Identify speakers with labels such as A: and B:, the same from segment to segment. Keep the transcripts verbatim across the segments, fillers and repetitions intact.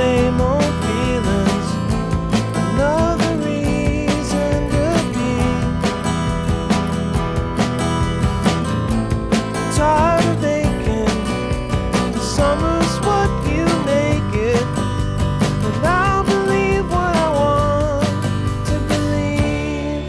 A: same old feelings. Another reason to be. Tired of aching. The summer's what you make it. And I'll believe what I want to believe.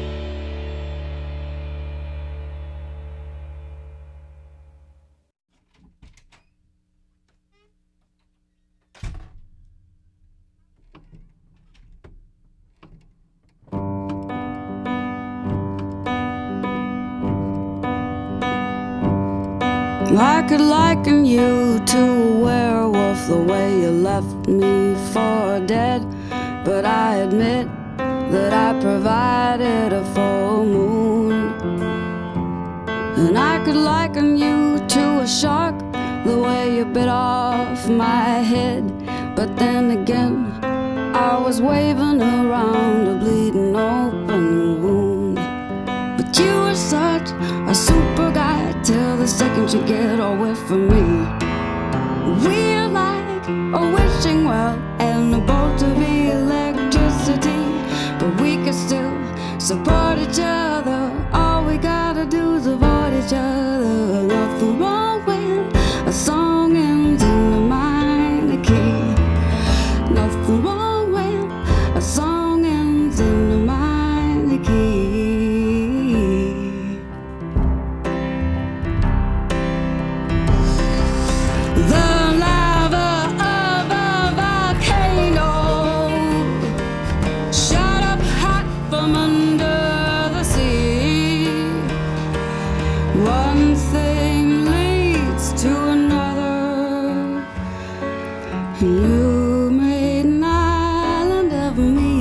B: I could liken you to a werewolf, the way you left me for dead. But I admit that I provided a full moon. And I could liken you to a shark, the way you bit off my head. But then again, I was waving around a bleeding open wound. But you were such a super guy till the second you get away from me. We're like a wishing well and a bolt of electricity, but we can still support each other. All we gotta do is avoid each other. Nothing wrong when a song ends in a minor key. Nothing wrong when a song ends in a minor key. The lava of a volcano shot up hot from under the sea. One thing leads to another. You made an island of me.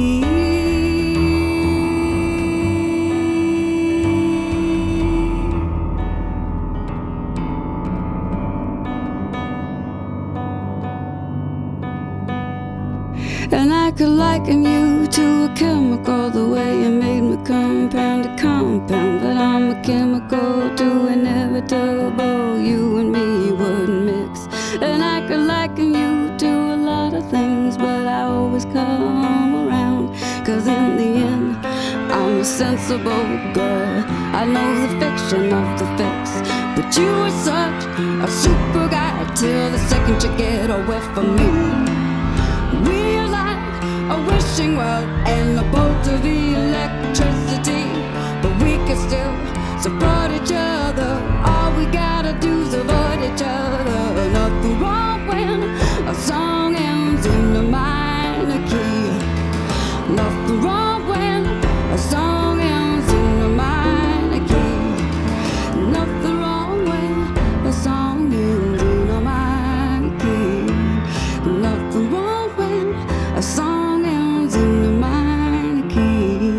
B: And I could liken you to a chemical, the way you made me compound to compound. But I'm a chemical too inevitable, you and me wouldn't mix. And I could liken you to a lot of things, but I always come around. Cause in the end, I'm a sensible girl. I know the fiction of the fix. But you were such a super guy till the second you get away from me. We're like a wishing well and a bolt of electricity, but we can still support each other. All we gotta do is avoid each other. Nothing wrong when a song ends in a minor key. Nothing wrong when a song ends in a minor key. Nothing wrong when a song ends in a minor key. Nothing wrong when a song ends in a minor key.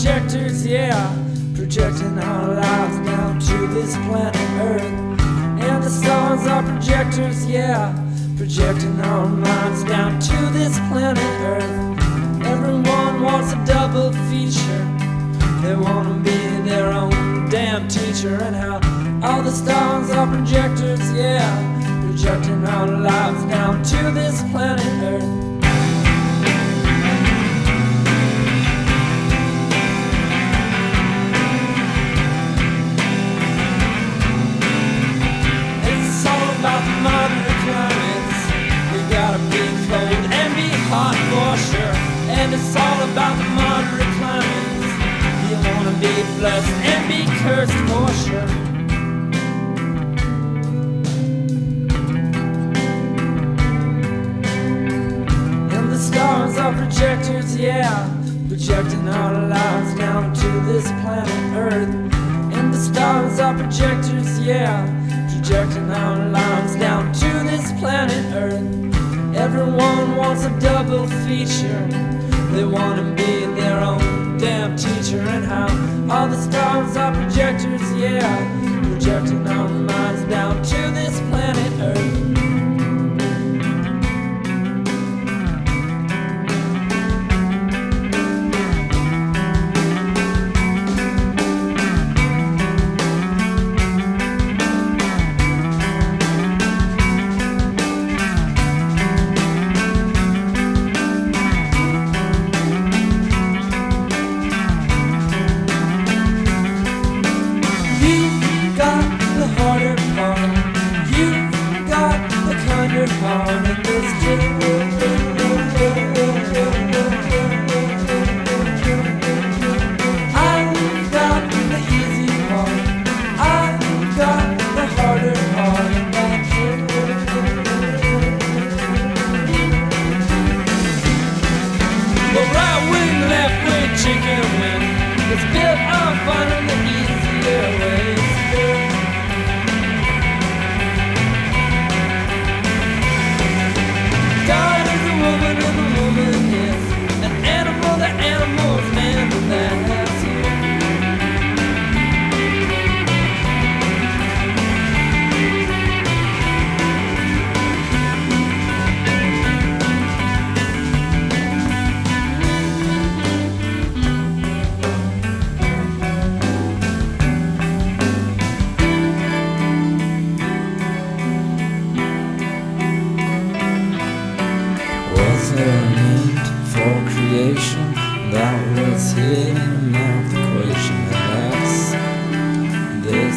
C: projectors, yeah, projecting our lives down to this planet Earth. And the stars are projectors, yeah, projecting our minds down to this planet Earth. Everyone wants a double feature. They want to be their own damn teacher. And how all the stars are projectors, yeah, projecting our lives down to this planet Earth. It's all about the moderate climates. We gotta be cold and be hot for sure. And it's all about the moderate climates. You wanna be blessed and be cursed for sure. And the stars are projectors, yeah, projecting our lives down to this planet Earth. And the stars are projectors, yeah, projecting our lives down to this planet Earth. Everyone wants a double feature. They want to be their own damn teacher. And how all the stars are projectors, yeah, projecting our minds down to this planet Earth. Heart in this I've got the easy part. I've got the harder part in that Well, right wing, left wing, chicken wing. It's built on finding the easier ways. Was there a need for creation? That was here in the math equation. And that's this.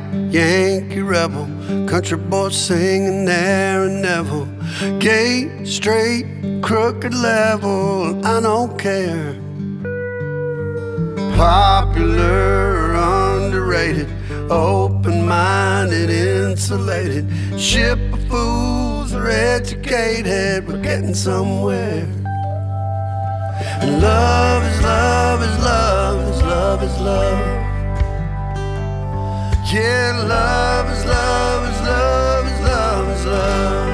D: Yankee rebel, country boy singing there and never. Gay, straight, crooked level, I don't care. Popular, underrated, open-minded, insulated. Ship of fools are educated, we're getting somewhere. And love is love is love is love is love. Yeah, love is love is love is love is love.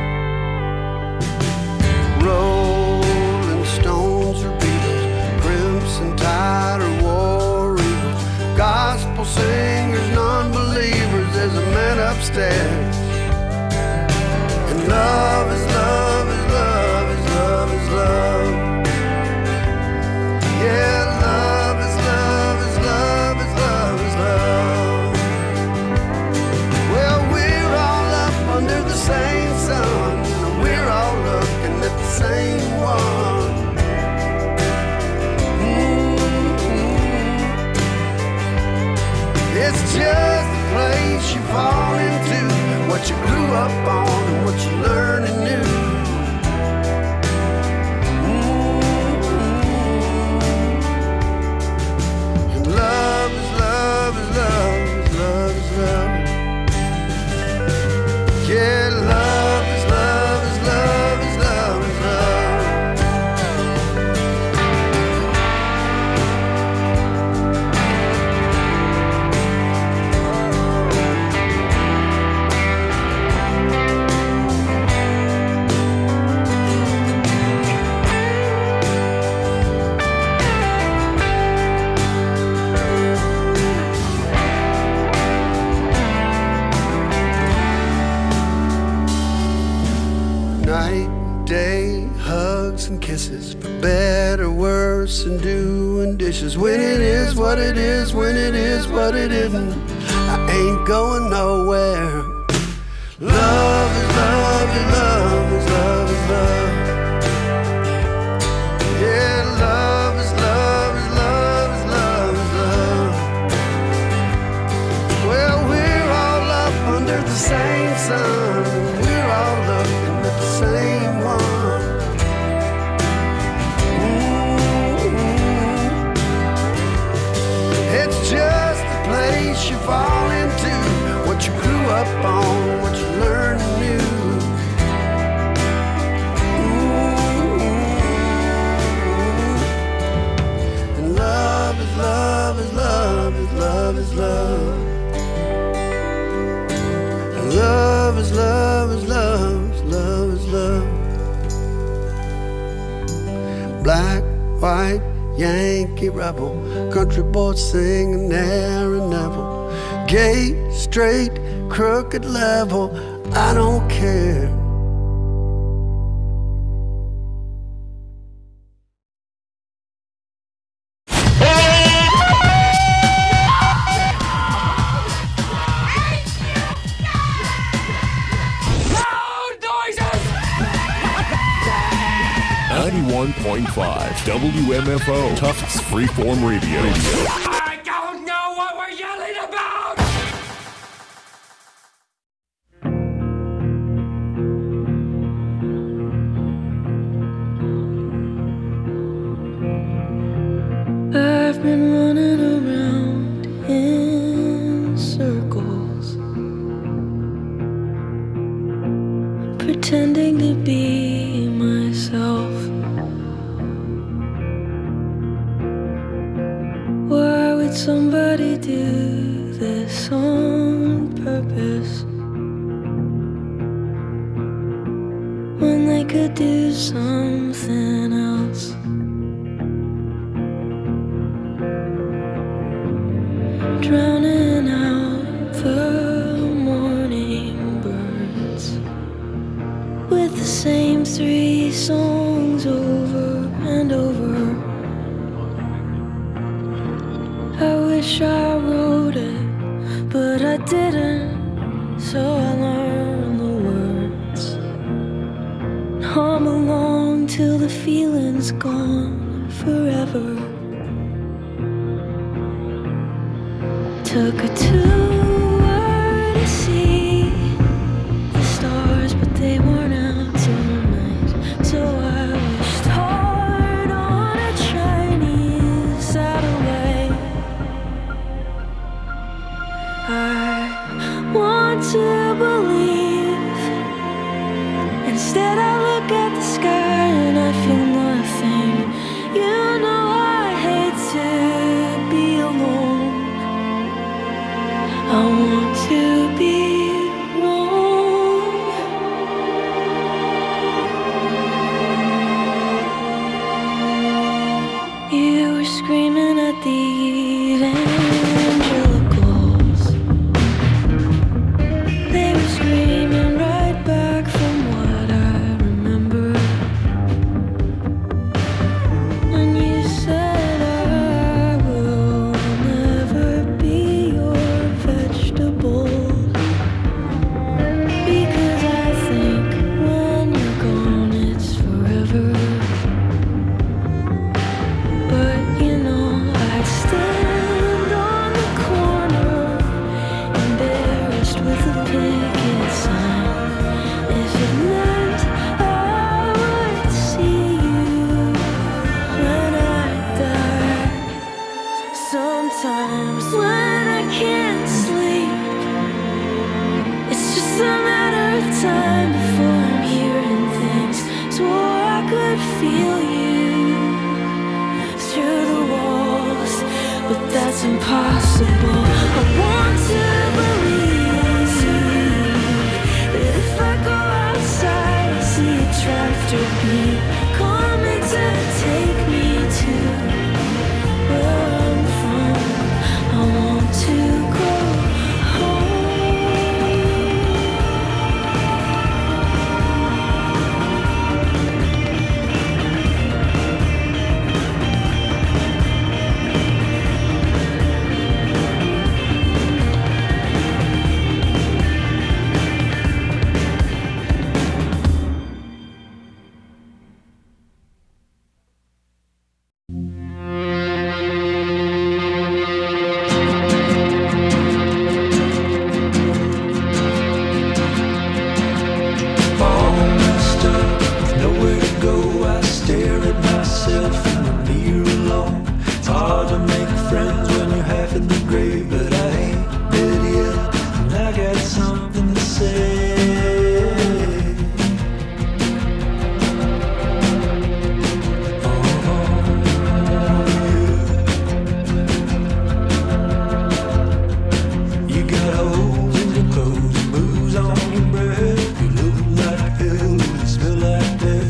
D: Rolling Stones or Beatles, Crimson Tide or War Eagles, gospel singers, non-believers, there's a man upstairs. And love is love is love is love is love. Yeah, love is love is love is love is love. Well, we're all up under the same sun, and we're all looking at the same one. Mm-hmm. It's just a place you fall into, what you grew up on and what you learn anew. Love is love is love is love is love. Yeah, love is love is love is love is love. Night, day, hugs and kisses, for better, worse, and doing dishes. When it is what it is, when it is what it isn't, I ain't going nowhere. Love is love is love is love is love. Yeah, love is love is love is love is love. Well, we're all up under the same sun, we're all looking at the same one. Mm-hmm. It's just a place you fall into, what you grew up on, what you learn anew. Mm-hmm. And love is love is love is love is love. Love is love is love is love is love. Black, white, Yankee rebel, country boy singing there and never. Gay, straight, crooked level, I don't care.
E: ninety-one point five W M F O, Tufts Freeform Radio.
F: I don't know what we're yelling about!
G: I've been running around in circles, pretending to be myself. Why would somebody do this on purpose when they could do something else? Drowning out the morning birds with the same three songs over and over. I wish I wrote it, but I didn't, so I learned the words. Hum along till the feeling's gone forever. Took her to to believe. Instead I look at the sky and I feel nothing. You know I hate to be alone. I want to be wrong. You were screaming at the evangelicals. They were screaming right back from what I remember. And you said I will never be your vegetable. Because I think when you're gone it's forever. But you know I'd stand on the corner, embarrassed with a picket sign, if it meant I would see you when I die. Sometimes when I can't sleep, it's just a matter of time before I'm hearing things. Swore I could feel you through the walls, but that's impossible. I want to believe that if I go outside, I see a tractor beam coming to take me to where I'm from. I want to go home.
C: All messed up, with nowhere to go. I stare at myself in the mirror alone. It's hard to make friends when you're half in the grave, but I ain't dead yet, and I got something to say. You got holes in your clothes, booze on your breath. You look like hell, you smell like death.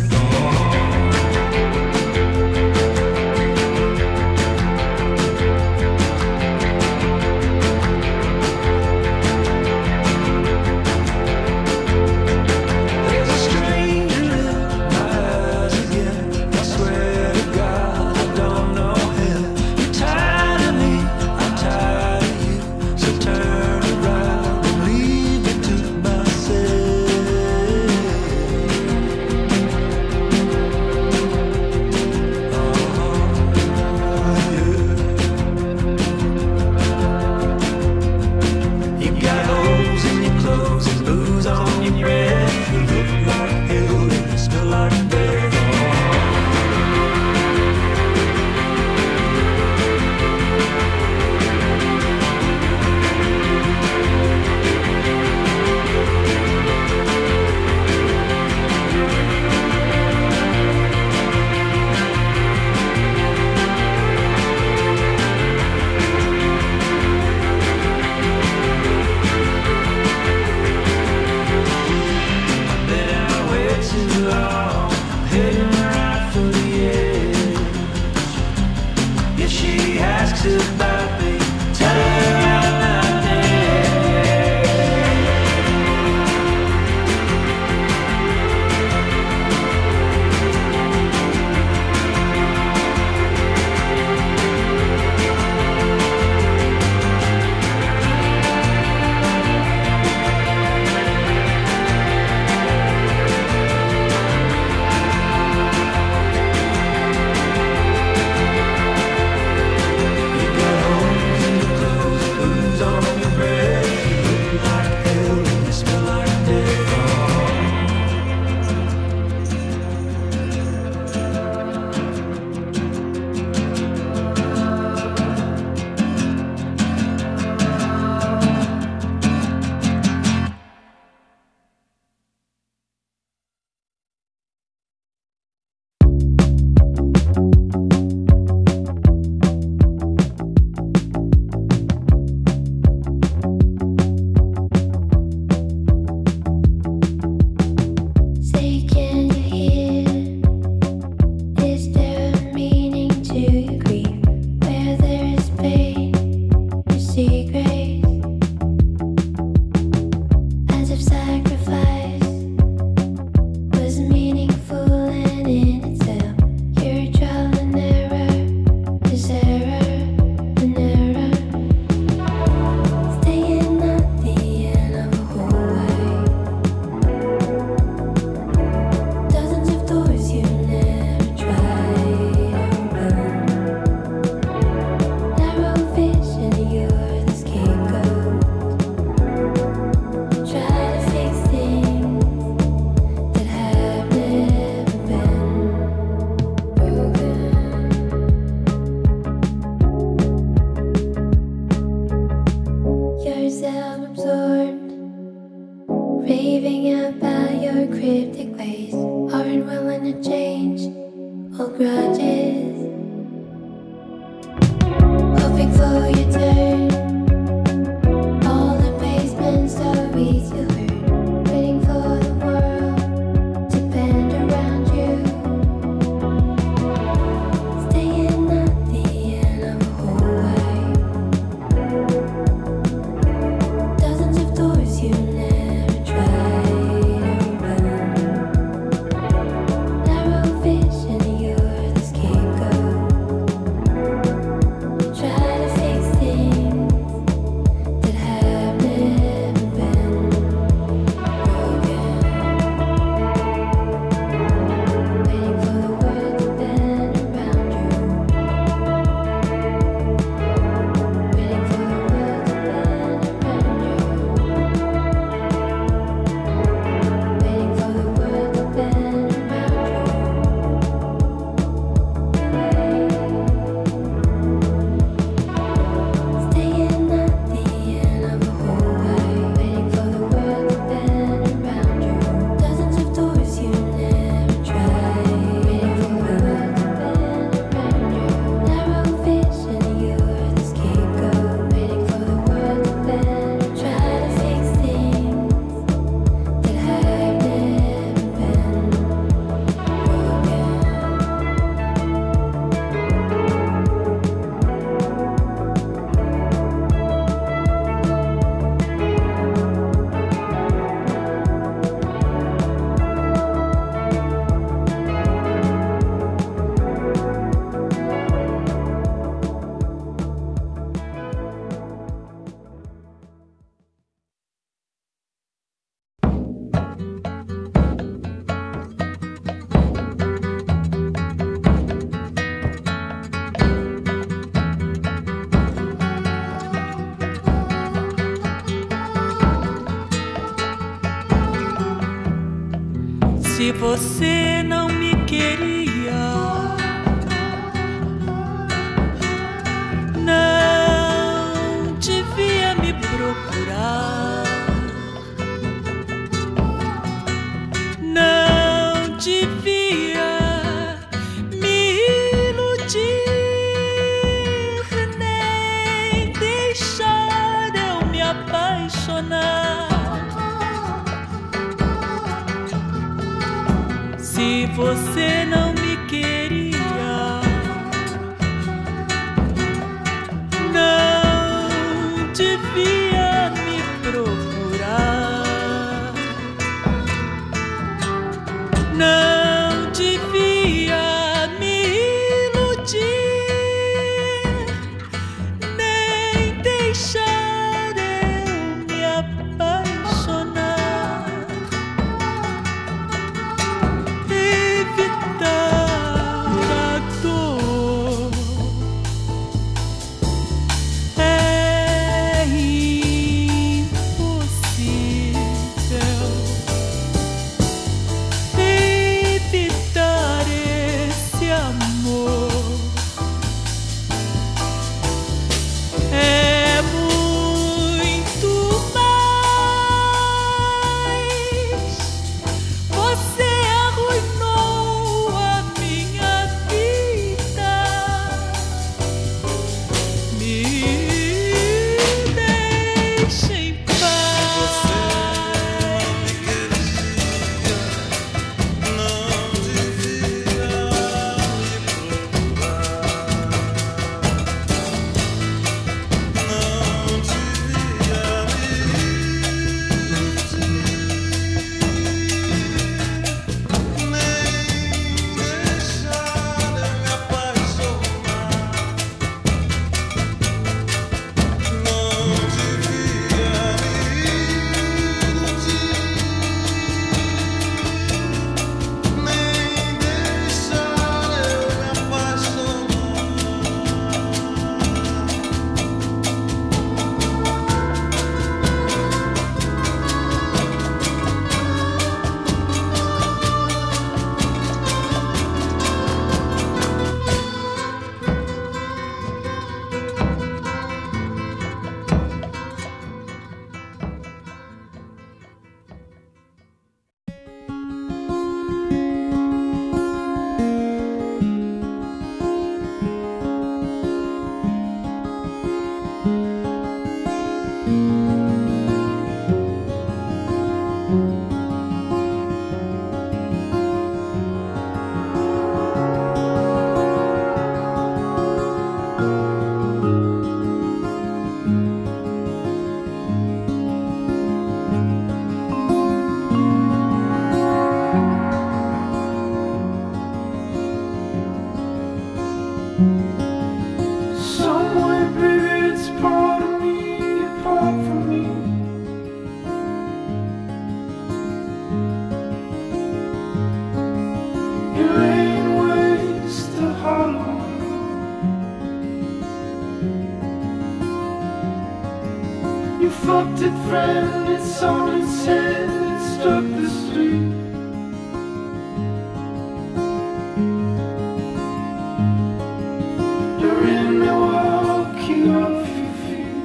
G: raving about your cryptic ways, aren't willing to change old grudges, hoping for your turn. All the basement stories you heard, waiting for the world to bend around you, staying at the end of a hallway. Dozens of doors you never tried to open. Narrow vision, you're the scapegoat. Try to fix things that have never been broken. Waiting for the world to bend around you. Waiting for the world to bend around you. Waiting for the world to bend around you. Staying at the end of a hallway, waiting for the world to bend around you. Dozens of doors you never tried, waiting for the world to bend around you. Narrow vision, you're the scapegoat, waiting for the world to bend. Try to fix things that have never been broken.
H: Se você não me queria, não devia me procurar, não devia me iludir, nem deixar eu me apaixonar. Se você não me queria, não devia me procurar, não devia me iludir, nem deixar eu me apaixonar. Evitar
I: friend, it's on its head, it struck the street. You're in Milwaukee off your feet.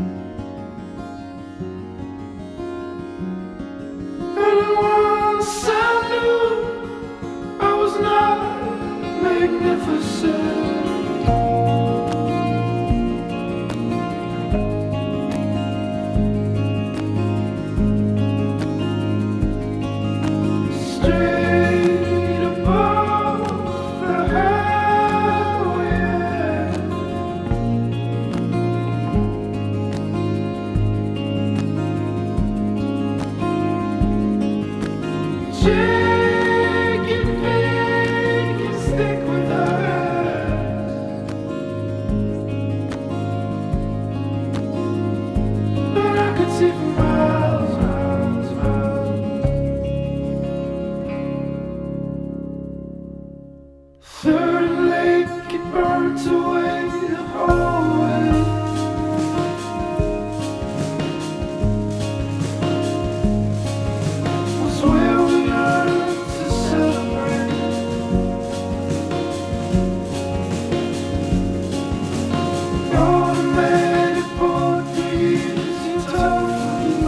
I: And once I knew I was not magnificent. Straight above the highway, Jake and Vic can stick with us, and I could see for miles, miles, miles. Third and Lake, it burnt away the hallway. Was where we learned to celebrate. Automatic portraits, you told me.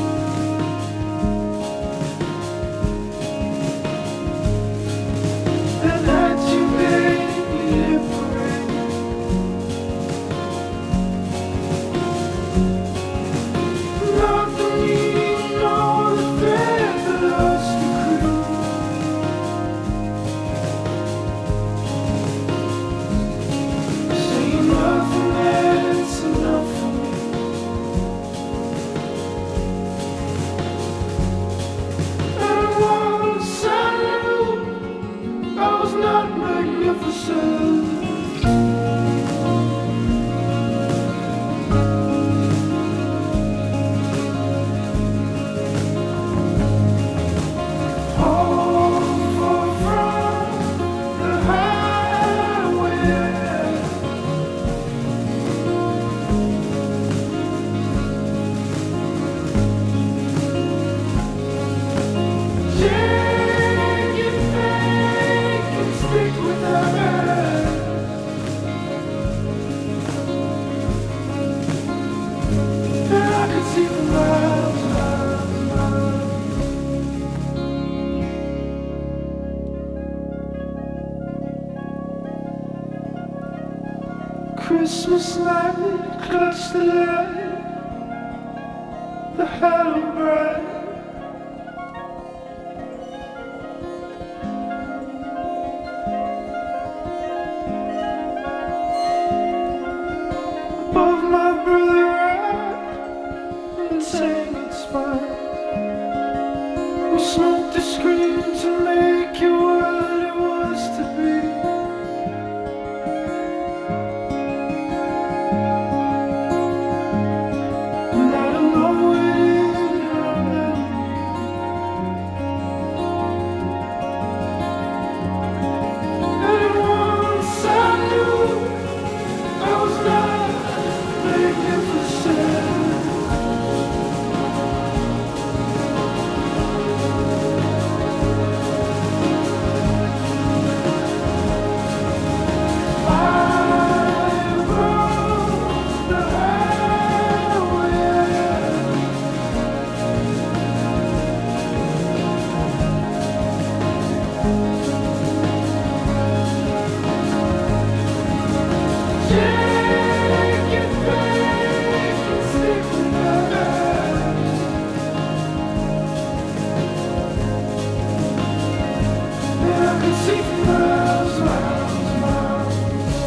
I: And that you made me liberate. Not the meaning nor the thread that lost the crew. Say nothing that's enough for me. And once I knew I was not magnificent. All far from the highway. Jake and Vic can stick with us, and I could see for miles, miles, miles. Christmas night, clutch the light, the halo bright. Above my brother right, and saying it's mine. We smoked the screen to make it what it was to be. And I don't know it is around them. And once I knew I was not magnificent. I broke the highway. Jake and Vic can stick with us, and I can see for miles, miles, miles.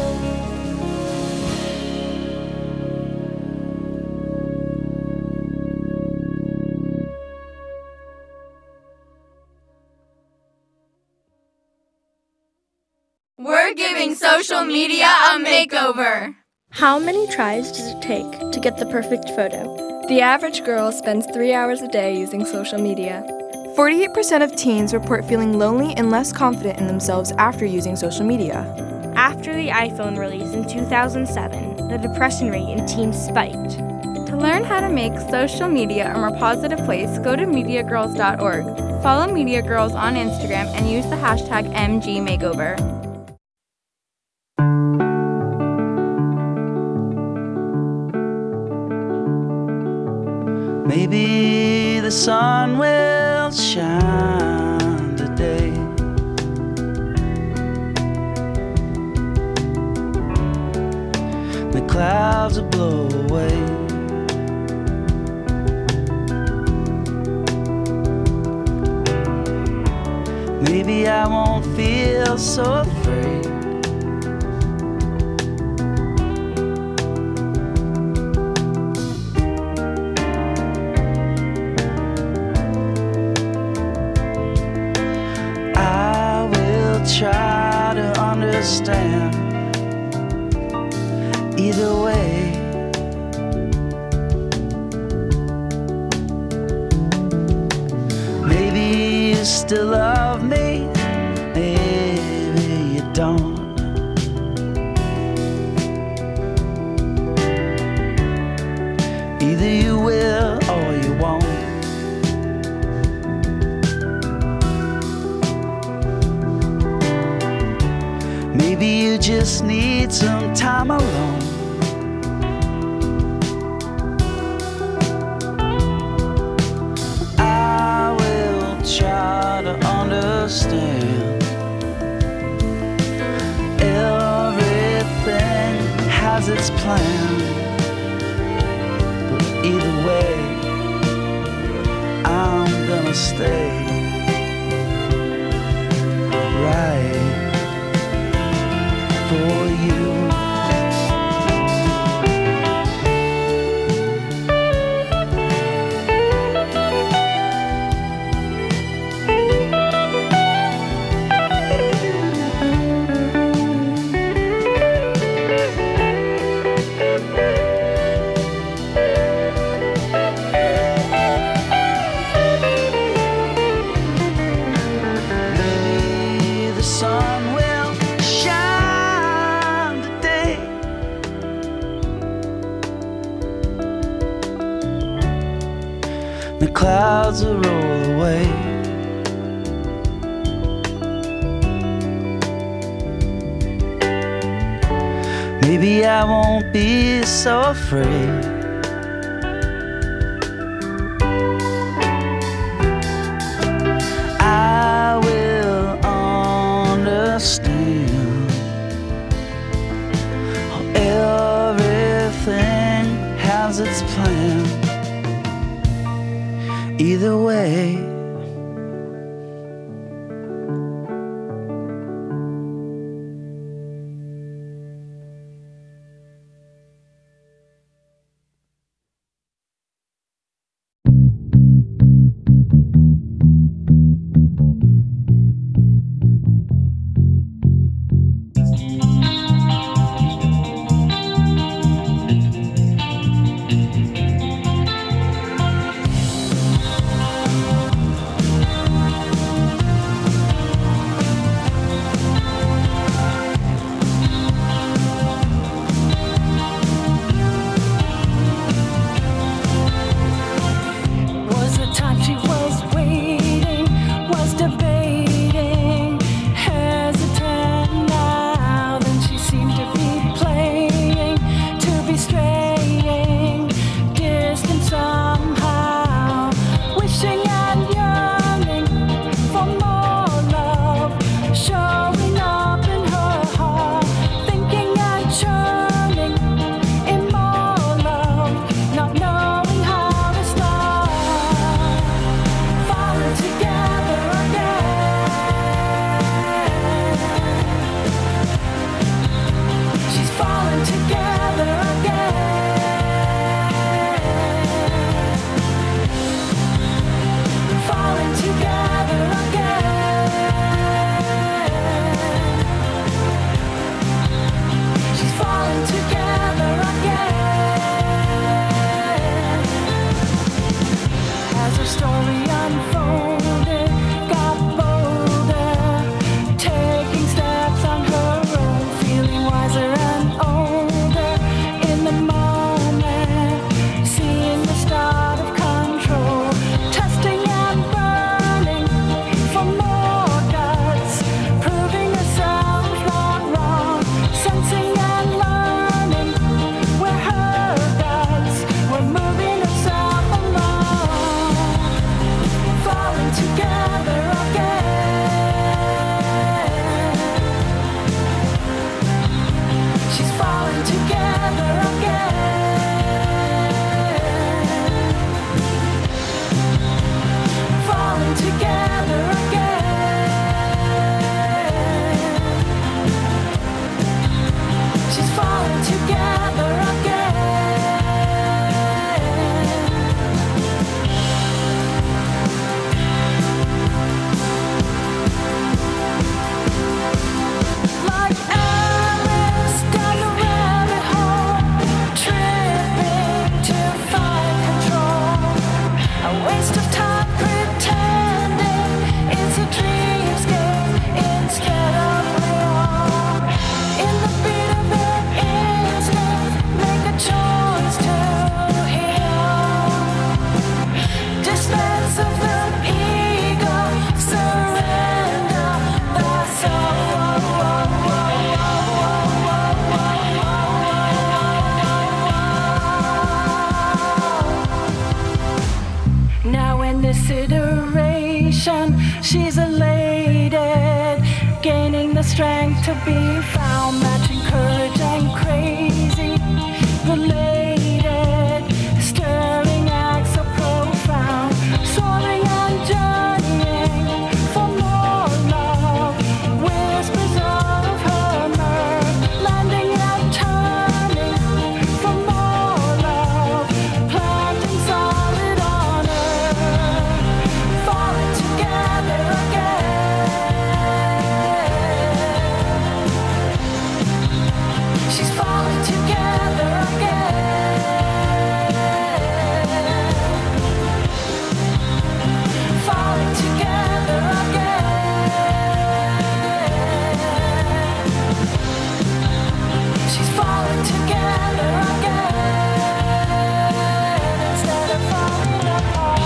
J: We're giving social media a makeover.
K: How many tries does it take to get the perfect photo?
L: The average girl spends three hours a day using social media.
M: forty-eight percent of teens report feeling lonely and less confident in themselves after using social media.
N: After the iPhone release in two thousand seven, the depression rate in teens spiked.
O: To
N: learn how to make social media a more positive place, go to media girls dot org. Follow Media Girls on Instagram and use the hashtag M G Makeover.
O: Maybe the sun will shine today. The clouds will blow away. Maybe I won't feel so afraid. I will try to understand. Either way, maybe you still love me, maybe you don't. Either you will or you won't. Maybe you just need some time alone. Try to understand. Everything has its plan, but either way, I'm gonna stay right for you. The clouds will roll away. Maybe I won't be so afraid. I will understand how everything has its plan. Either way,
G: See
P: in this iteration. She's elated, gaining the strength to be found, matching courage and crazy. Related, stirring acts so profound, soaring and journeying for more love. Whispers of her mirth, landing and turning for more love, planting solid on earth, falling together again. She's falling together again. Falling together again. She's falling together again instead of falling apart.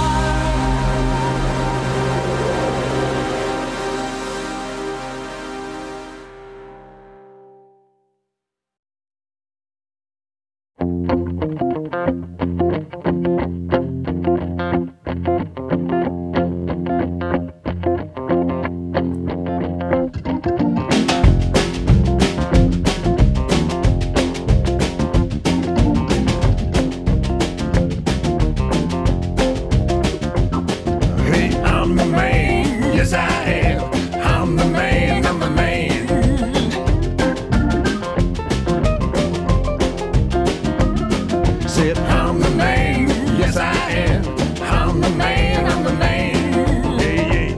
Q: Hey, I'm the man, yes I am. I'm the man, I'm the man. Said I'm the man, yes I am. I'm the man, I'm the man. Yeah, yeah.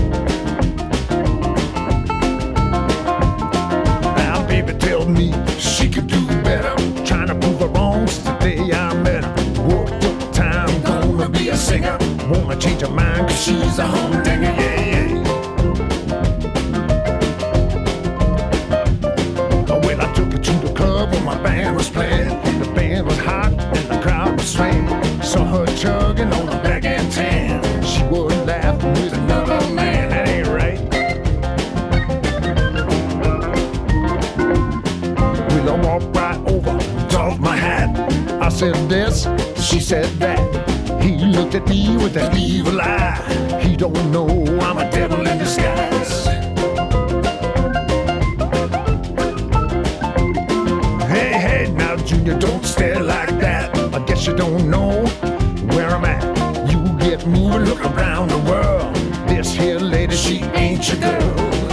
Q: Now baby tell me she could do better. Trying to prove her wrong since the day I met her. Worked up time, gonna be a singer. Wanna change her mind cause she's a humdinger, yeah, yeah. Well, I took her to the club where my band was playing. The band was hot and the crowd was swaying. Saw her chugging on a black and tan. She was laughing with another man, that ain't right. Well, I walked right over, doffed my hat. I said this, she said that. He looked at me with that evil eye. He don't know I'm a devil in disguise. Hey, hey, now Junior, don't stare like that. I guess you don't know where I'm at. You get moving, look around the world. This here lady, she ain't your girl.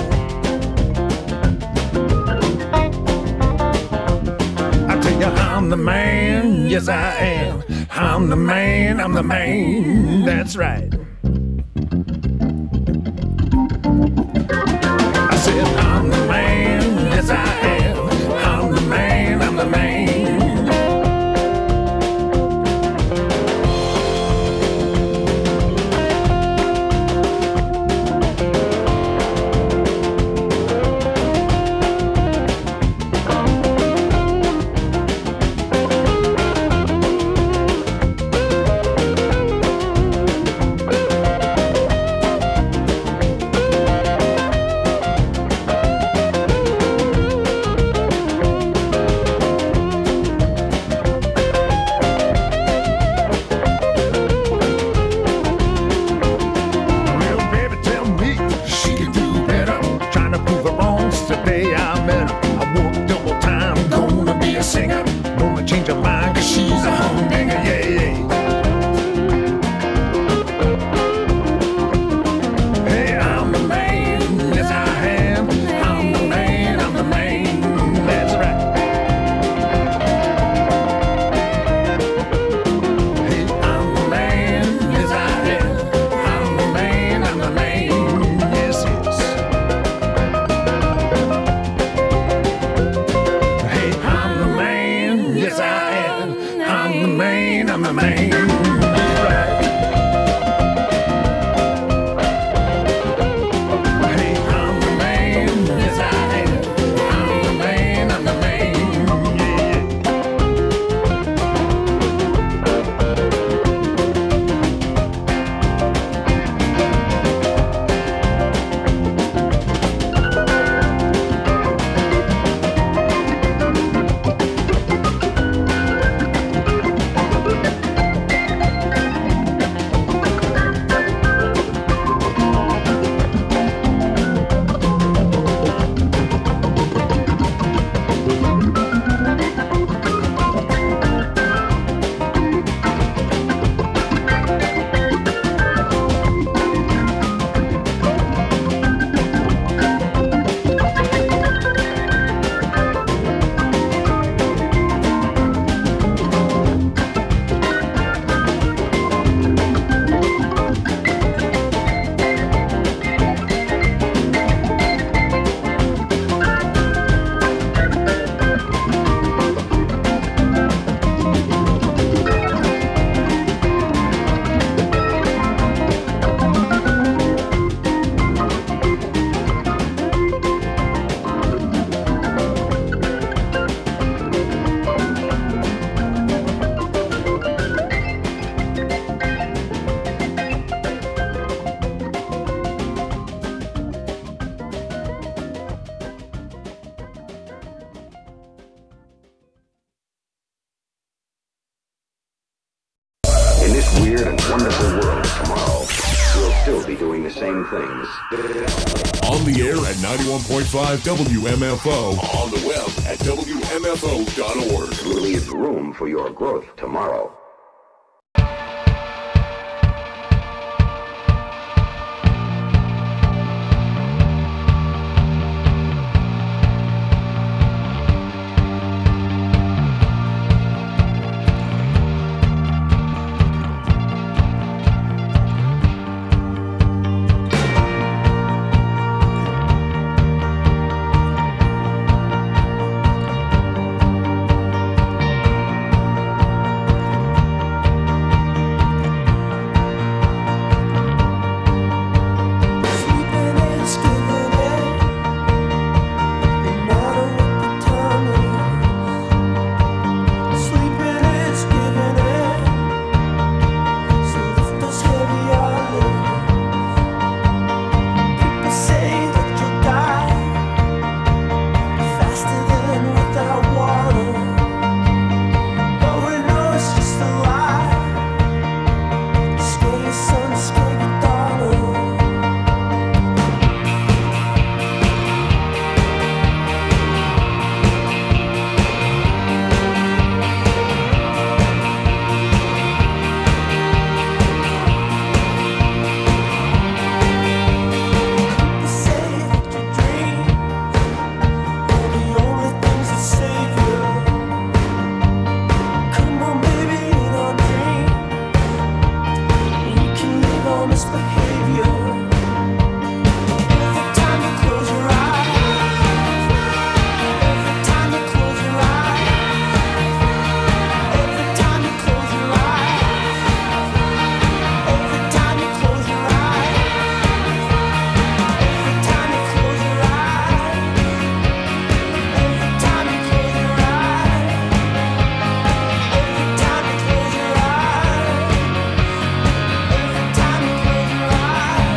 Q: I tell you, I'm the man, yes I am. I'm the man, I'm the man, that's right. I said, I'm the man, yes I am. I'm the man, I'm the man.
R: weird and wonderful world of tomorrow, we'll still be doing the same things.
E: On the air at ninety-one point five W M F O. On the web at W M F O dot org.
R: We'll leave room for your growth tomorrow.
I: Every time you close your eyes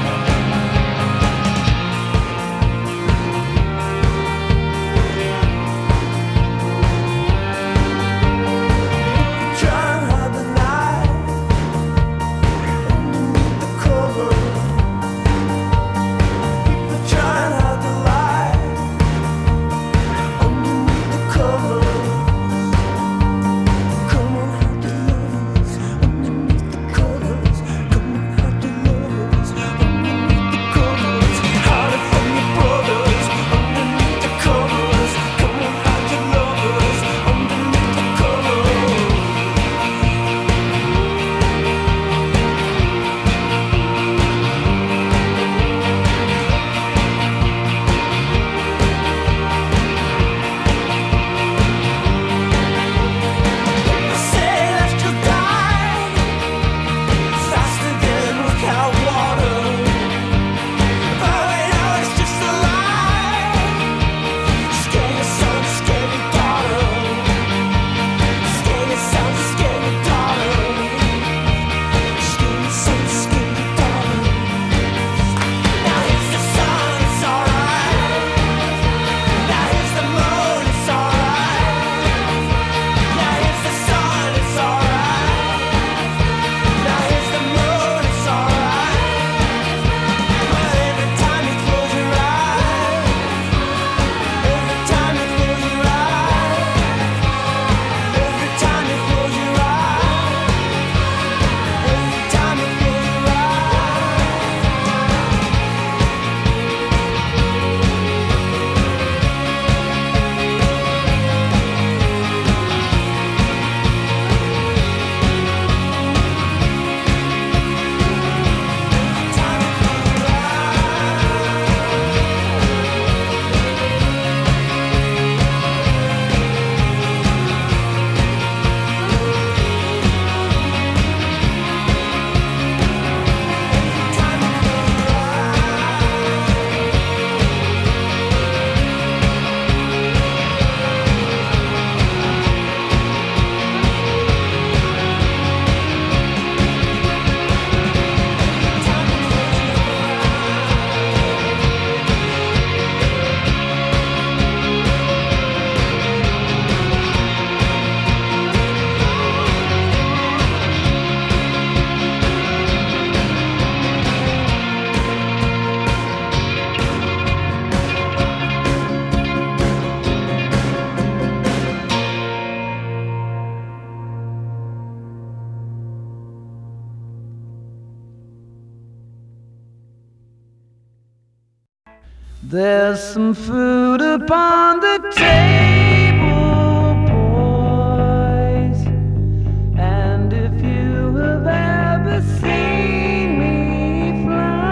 O: There's some food upon the table, boys. And if you have ever seen me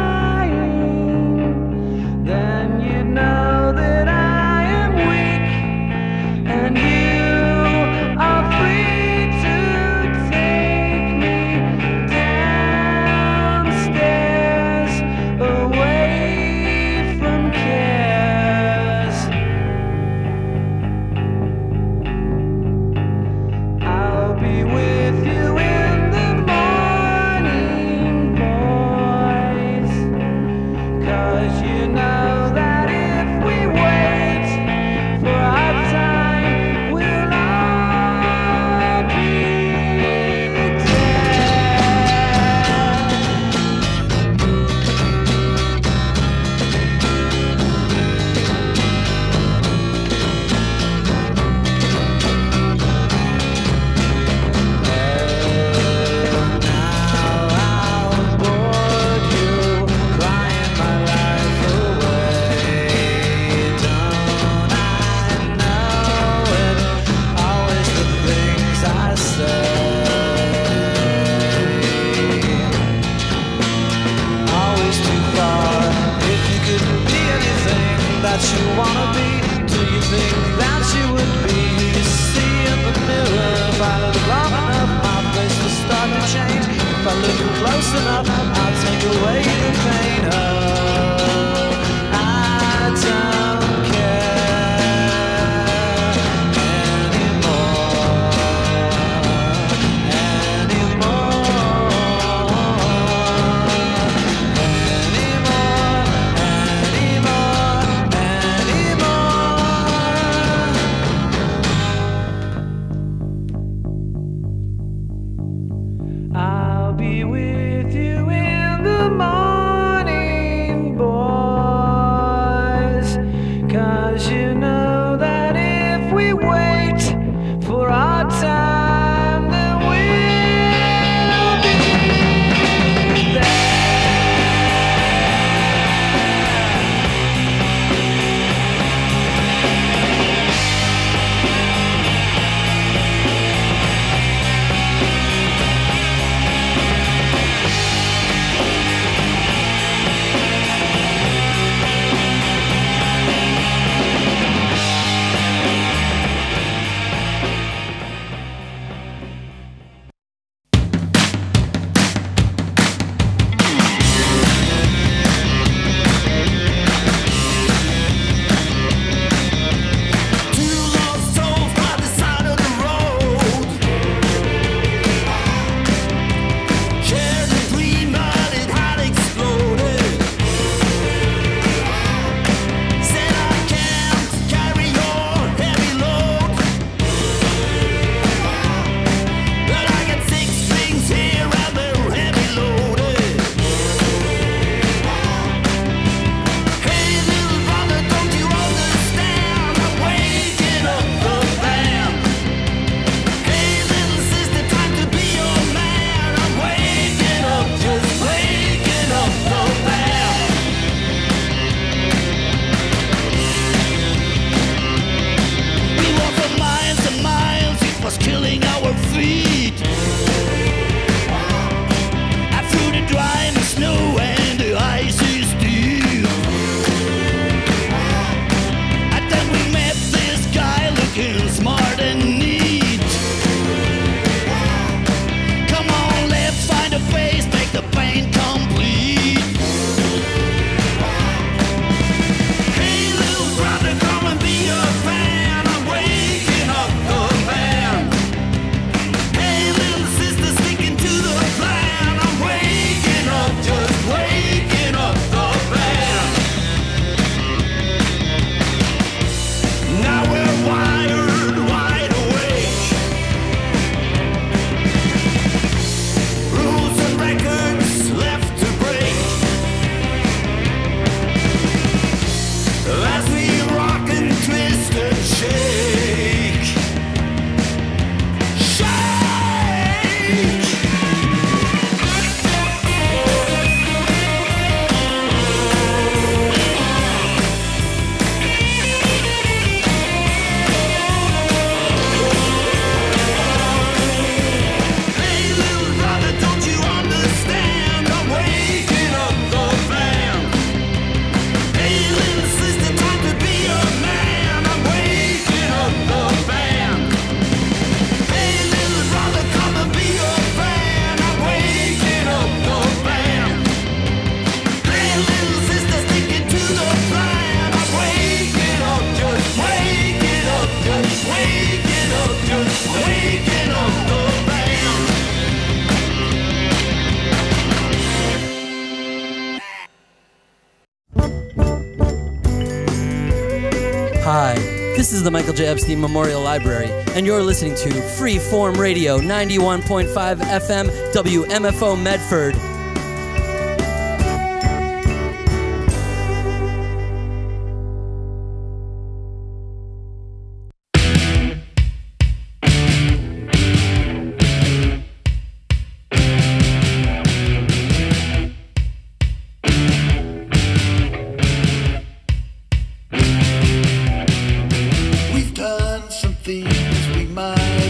O: flying, then you know that I am weak, and you are free to take me downstairs away from cares.
S: Hi, this is the Michael J. Epstein Memorial Library, and you're listening to Freeform Radio, ninety-one point five F M, W M F O Medford.
T: We've done some things we might